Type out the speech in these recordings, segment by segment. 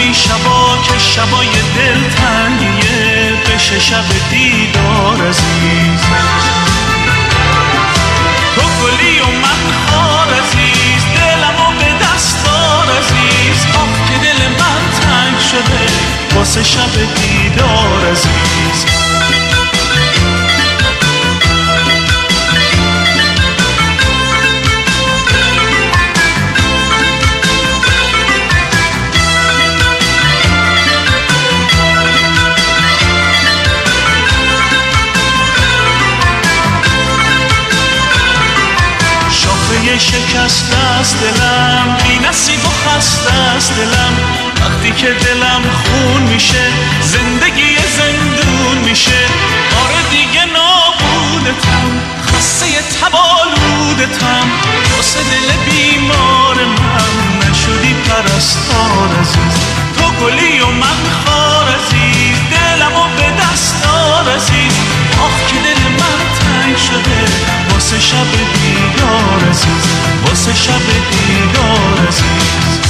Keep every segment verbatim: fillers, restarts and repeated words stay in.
میخوام شبا که شبای دلتنگیه بشه شب دیدار عزیز. تو گلی و من خار عزیز، دلمو به دست دار عزیز. آخ که دل من تنگ شده واسه شب دیدار عزیز. شکست است دلم، بی نصیب و خسته است دلم. وقتی که دلم خون میشه زندگی زندون میشه. آره دیگه نابودتم، خسته تبالودتم. واسه دل بیمار من نشدی پرستار عزیز. تو گلی و من خار عزیز، دلمو به دست دار عزیز. آخ که دل من تنگ شده واسه شب دیدار عزیز، واسه شب دیدار عزیز.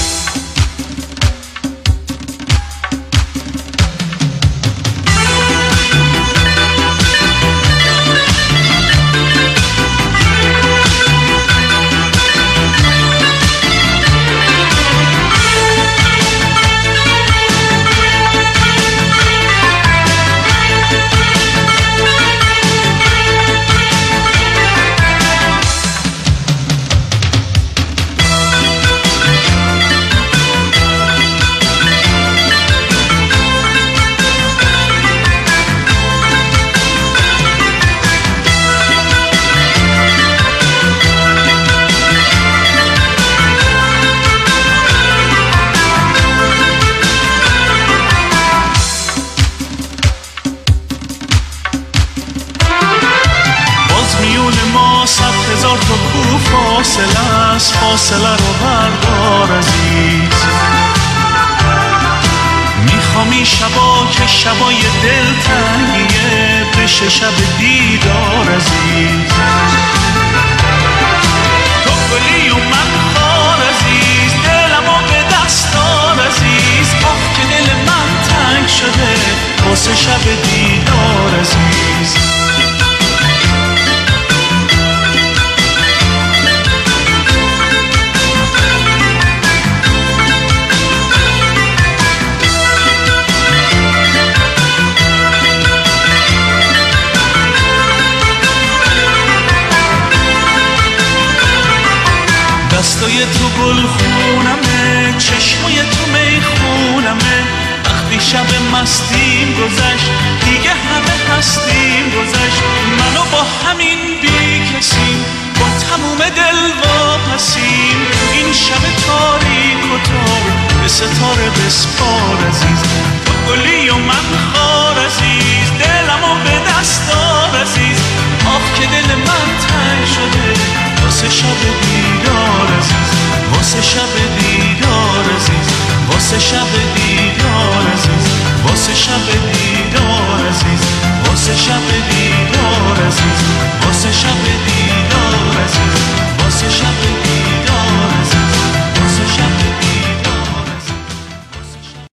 صد هزار تا کو فاصله است، فاصله رو بردار عزیز. میخوام شبا که شبای دلتنگیه بشه شب دیدار عزیز. تو گلی و من خار عزیز، دلمو به دست دار عزیز. آخ که دل من تنگ شده واسه شب دیدار عزیز. دستای تو گل خونمه، چشمای تو می خونمه. وقتی شب مستیم گذشت دیگه همه هستیم گذشت. منو با همین بی کسیم، با تموم دل واپسیم. این شب تاریک و تار به ستاره بسپار عزیز. تو گلی و من خار عزیز، دلمو به دست دار عزیز. آخ که دل من تنگ شده واسه شب دیدار عزیز، واسه شب دیدار عزیز، واسه شب دیدار عزیز، واسه شب دیدار عزیز، واسه شب دیدار.